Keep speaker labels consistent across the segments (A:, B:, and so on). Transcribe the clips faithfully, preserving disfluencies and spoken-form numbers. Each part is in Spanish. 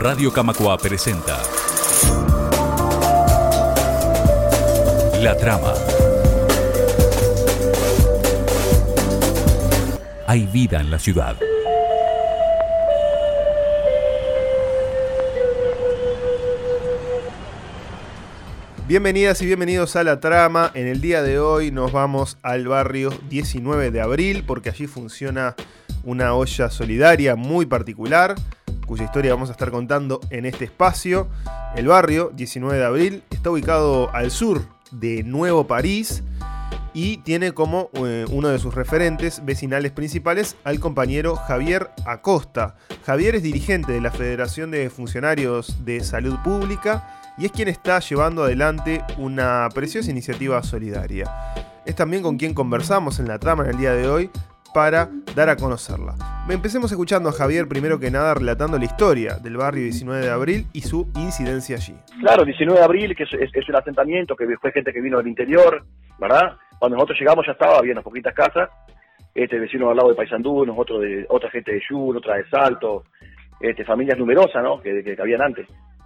A: Radio Camacuá presenta La Trama. Hay vida en la ciudad.
B: Bienvenidas y bienvenidos a La Trama. En el día de hoy nos vamos al barrio diecinueve de abril porque allí funciona una olla solidaria muy particular cuya historia vamos a estar contando en este espacio. El barrio diecinueve de abril está ubicado al sur de Nuevo París y tiene como eh, uno de sus referentes vecinales principales al compañero Javier Acosta. Javier es dirigente de la Federación de Funcionarios de Salud Pública y es quien está llevando adelante una preciosa iniciativa solidaria. Es también con quien conversamos en La Trama en el día de hoy para dar a conocerla. Empecemos escuchando a Javier primero que nada relatando la historia del barrio diecinueve de abril y su incidencia allí.
C: Claro, diecinueve de abril, que es, es, es un asentamiento, que fue gente que vino del interior, ¿verdad? Cuando nosotros llegamos ya estaba, había unas poquitas casas, este vecino al lado de Paysandú, nosotros de otra gente de Yur, otra de Salto, este, familias numerosas, ¿no? Que, que, que habían antes.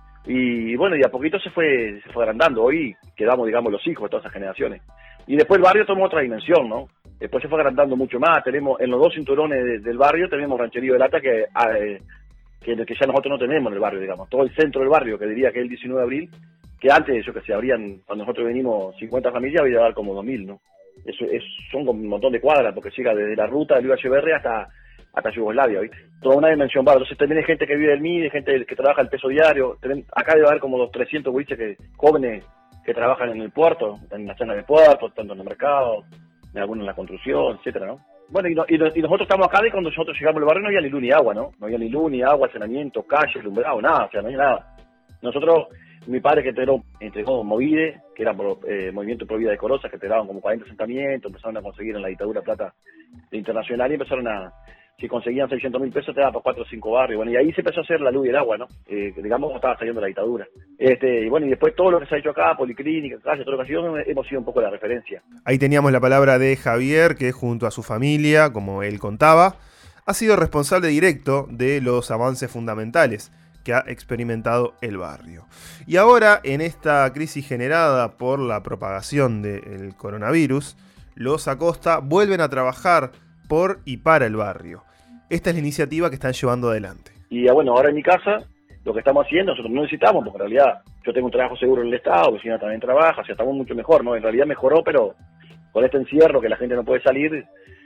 C: Y bueno, y a poquito se fue se fue agrandando. Hoy quedamos, digamos, los hijos de todas esas generaciones. Y después el barrio tomó otra dimensión, ¿no? Después se fue agrandando mucho más. Tenemos en los dos cinturones de, del barrio tenemos rancherío de lata que, eh, que, que ya nosotros no tenemos en el barrio, digamos. Todo el centro del barrio, que diría que es el diecinueve de abril, que antes, yo que sé, habrían, cuando nosotros venimos cincuenta familias, había que dar como dos mil, ¿no? Eso es, son como un montón de cuadras, porque llega desde la ruta de Luis Echeverría hasta... hasta Yugoslavia, ¿viste? Toda una dimensión barrio. Entonces también hay gente que vive del M I D, gente que trabaja el peso diario. Acá debe haber como los trescientos güeyes que, jóvenes que trabajan en el puerto, en la zona del puerto, tanto en el mercado, en algunos en la construcción, etcétera, ¿no? Bueno, y, no, y, y nosotros estamos acá de cuando nosotros llegamos al barrio no había ni luz ni agua, ¿no? No había ni luz ni agua, saneamiento, calles, alumbrado, nada, o sea, no había nada. Nosotros, mi padre que entregó, entregó Movide, que era por, eh, Movimiento Pro Vida de Corosa, que entregaban como cuarenta asentamientos, empezaron a conseguir en la dictadura plata internacional y empezaron a... Si conseguían seiscientos mil pesos te daba para cuatro o cinco barrios. Bueno, y ahí se empezó a hacer la luz y el agua, ¿no? Eh, digamos, estaba saliendo la dictadura. Este, y bueno, y después todo lo que se ha hecho acá, policlínica, calle, toda ocasión, hemos sido un poco la referencia.
B: Ahí teníamos la palabra de Javier, que junto a su familia, como él contaba, ha sido responsable directo de los avances fundamentales que ha experimentado el barrio. Y ahora, en esta crisis generada por la propagación del coronavirus, los Acosta vuelven a trabajar por y para el barrio. Esta es la iniciativa que están llevando adelante.
C: Y bueno, ahora en mi casa, lo que estamos haciendo, nosotros no necesitamos, porque en realidad yo tengo un trabajo seguro en el Estado, mi vecina también trabaja, o sea, estamos mucho mejor, ¿no? En realidad mejoró, pero con este encierro que la gente no puede salir,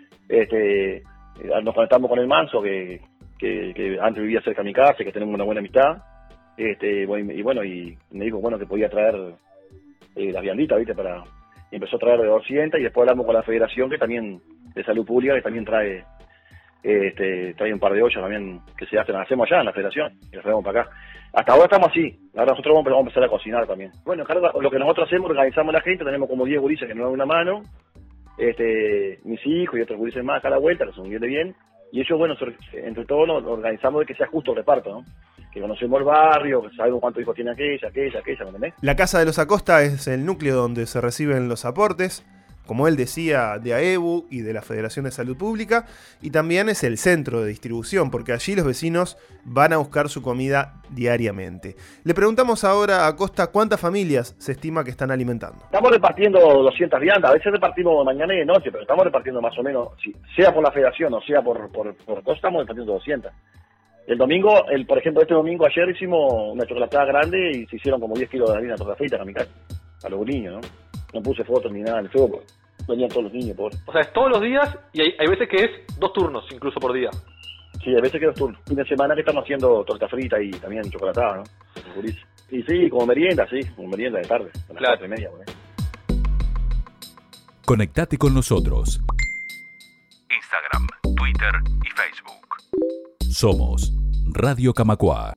C: este, nos conectamos con el Manso, que, que, que antes vivía cerca de mi casa, que tenemos una buena amistad, este, y bueno, y me dijo, bueno, que podía traer eh, las vianditas, ¿viste? Para, y empezó a traer de doscientas, y después hablamos con la Federación, que también, de Salud Pública, que también trae este trae un par de ollas también que se hacen, hacemos allá en la Federación y las traemos para acá. Hasta ahora estamos así, ahora nosotros vamos, vamos a empezar a cocinar también. Bueno, claro, lo que nosotros hacemos, organizamos a la gente, tenemos como diez gurises que nos dan una mano, este mis hijos y otros gurises más acá a la vuelta, que son bien de bien, y ellos, bueno, entre todos nos organizamos de que sea justo el reparto, ¿no? Que conocemos el barrio, que sabemos cuántos hijos tiene aquella, aquella, aquella, ¿me entendés?
B: La Casa de los Acosta es el núcleo donde se reciben los aportes, como él decía, de A E B U y de la Federación de Salud Pública, y también es el centro de distribución, porque allí los vecinos van a buscar su comida diariamente. Le preguntamos ahora a Acosta cuántas familias se estima que están alimentando.
C: Estamos repartiendo doscientas viandas, a veces repartimos mañana y de noche, pero estamos repartiendo más o menos, sea por la Federación o sea por, por, por todo, estamos repartiendo doscientas. El domingo, el por ejemplo, este domingo ayer hicimos una chocolatada grande y se hicieron como diez kilos de harina torta frita a mi casa, a los niños, ¿no? No puse fotos ni nada en el fuego, porque venían todos los niños, pobre.
D: O sea, es todos los días y hay, hay veces que es dos turnos, incluso por día.
C: Sí, hay veces que dos turnos. Fin de semana que estamos haciendo torta frita y también chocolatada, ¿no? Y sí, como merienda, sí, como merienda de tarde, a las
D: claro.
C: cuatro y media, ¿no?
A: Conectate con nosotros. Instagram, Twitter y Facebook. Somos Radio Camacuá.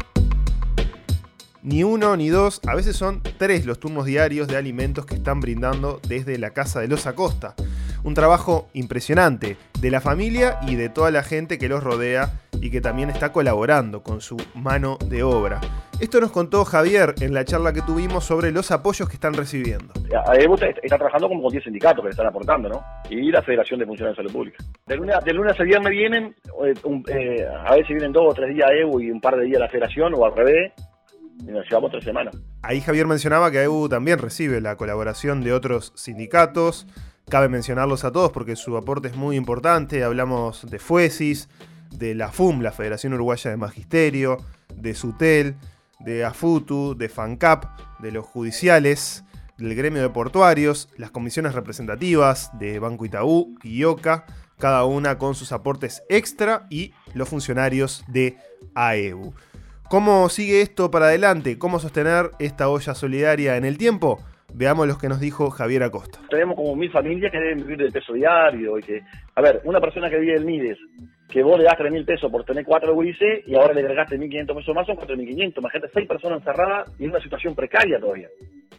B: Ni uno ni dos, a veces son tres los turnos diarios de alimentos que están brindando desde la Casa de los Acosta. Un trabajo impresionante de la familia y de toda la gente que los rodea y que también está colaborando con su mano de obra. Esto nos contó Javier en la charla que tuvimos sobre los apoyos que están recibiendo.
C: AEBU está trabajando como con diez sindicatos que le están aportando, ¿no? Y la Federación de Funcionarios de Salud Pública. De lunes, de lunes a viernes vienen, eh, un, eh, a veces vienen dos o tres días AEBU y un par de días la Federación, o al revés, y nos llevamos tres semanas.
B: Ahí Javier mencionaba que AEBU también recibe la colaboración de otros sindicatos. Cabe mencionarlos a todos porque su aporte es muy importante. Hablamos de FUESIS, de la F U M, la Federación Uruguaya de Magisterio, de SUTEL, de AFUTU, de FANCAP, de los judiciales, del gremio de portuarios, las comisiones representativas de Banco Itaú y IOCA, cada una con sus aportes extra, y los funcionarios de AEBU. ¿Cómo sigue esto para adelante? ¿Cómo sostener esta olla solidaria en el tiempo? Veamos lo que nos dijo Javier Acosta.
C: Tenemos como mil familias que deben vivir del peso diario y que, a ver, una persona que vive del MIDES, que vos le das tres mil pesos por tener cuatro gurises y ahora le agregaste mil quinientos pesos más, son cuatro mil quinientos. Imagínate, seis personas encerradas y en una situación precaria todavía.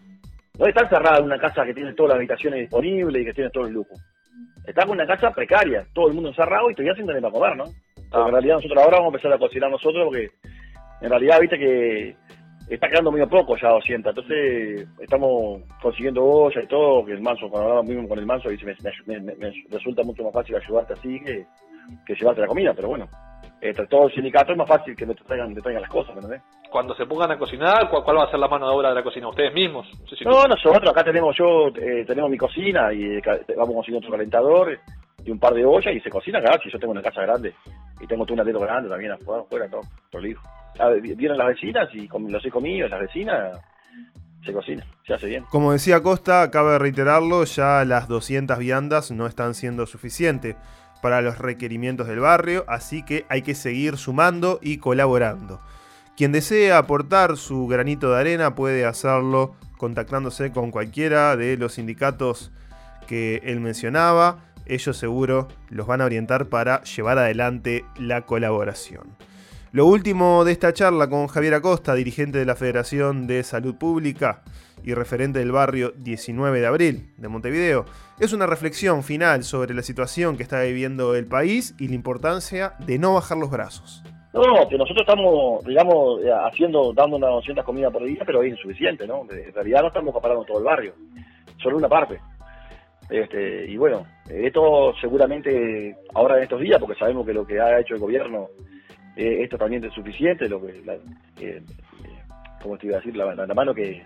C: No está encerrada en una casa que tiene todas las habitaciones disponibles y que tiene todo el lujo. Está en una casa precaria, todo el mundo encerrado y todavía sin tener para comer, ¿no? Porque en realidad nosotros ahora vamos a empezar a cocinar nosotros porque en realidad, viste que está quedando medio poco ya doscientos, entonces estamos consiguiendo olla y todo, que el Manso, cuando hablamos mismo con el Manso, dice, me, me, me, me resulta mucho más fácil ayudarte así que, que llevarte la comida, pero bueno, entre todo el sindicato es más fácil que me traigan, me traigan las cosas, ¿me entendés?
D: Cuando se pongan a cocinar, ¿cuál, cuál va a ser la mano de obra de la cocina? ¿Ustedes mismos? No, sé si
C: no nosotros acá tenemos, yo eh, tenemos mi cocina y eh, vamos consiguiendo otro calentador y un par de ollas y se cocina acá, si yo tengo una casa grande y tengo todo un atleto grande también afuera, afuera todo, prolijo. Vienen las vecinas y los he comido, las vecinas, se cocina, se hace bien.
B: Como decía Costa, cabe reiterarlo, ya las doscientas viandas no están siendo suficientes para los requerimientos del barrio, así que hay que seguir sumando y colaborando. Quien desee aportar su granito de arena puede hacerlo contactándose con cualquiera de los sindicatos que él mencionaba. Ellos seguro los van a orientar para llevar adelante la colaboración. Lo último de esta charla con Javier Acosta, dirigente de la Federación de Salud Pública y referente del barrio diecinueve de abril de Montevideo, es una reflexión final sobre la situación que está viviendo el país y la importancia de no bajar los brazos.
C: No, que nosotros estamos, digamos, haciendo, dando unas doscientas comidas por día, pero es insuficiente, ¿no? En realidad no estamos acaparando todo el barrio, solo una parte. Este, y bueno, esto seguramente ahora en estos días, porque sabemos que lo que ha hecho el gobierno, eh, esto también es suficiente, lo que, la, eh, eh, ¿cómo te iba a decir? La, la, la mano que,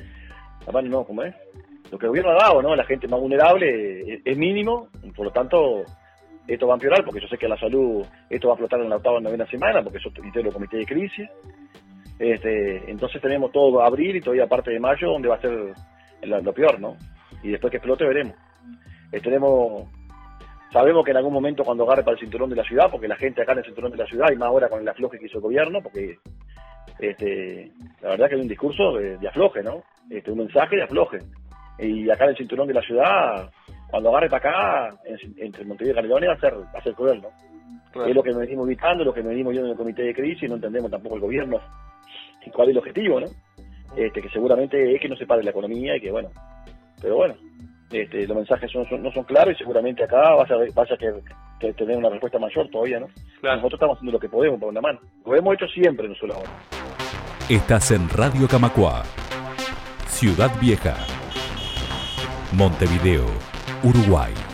C: la mano no, ¿cómo es? Lo que el gobierno ha dado, ¿no? La gente más vulnerable es, es mínimo, por lo tanto, esto va a empeorar, porque yo sé que la salud, esto va a explotar en la octava o novena semana, porque eso integro el comité de crisis. Este, entonces tenemos todo abril y todavía parte de mayo, donde va a ser lo, lo peor, ¿no? Y después que explote veremos. Eh, tenemos, sabemos que en algún momento cuando agarre para el cinturón de la ciudad, porque la gente acá en el cinturón de la ciudad, y más ahora con el afloje que hizo el gobierno, porque este, la verdad que hay un discurso de, de afloje, ¿no? Este, un mensaje de afloje. Y acá en el cinturón de la ciudad, cuando agarre para acá, en, entre Montevideo y Canelones, va a ser, va a ser cruel, ¿no? Claro. Es lo que nos venimos evitando, lo que nos venimos viendo en el comité de crisis, y no entendemos tampoco el gobierno y cuál es el objetivo, ¿no? Este, que seguramente es que no se pare la economía y que, bueno, pero bueno, este, los mensajes son, son, no son claros y seguramente acá vas a, vas a que, que tener una respuesta mayor todavía, ¿no? Claro. Nosotros estamos haciendo lo que podemos por una mano. Lo hemos hecho siempre nosotros ahora.
A: Estás en Radio Camacuá, Ciudad Vieja, Montevideo, Uruguay.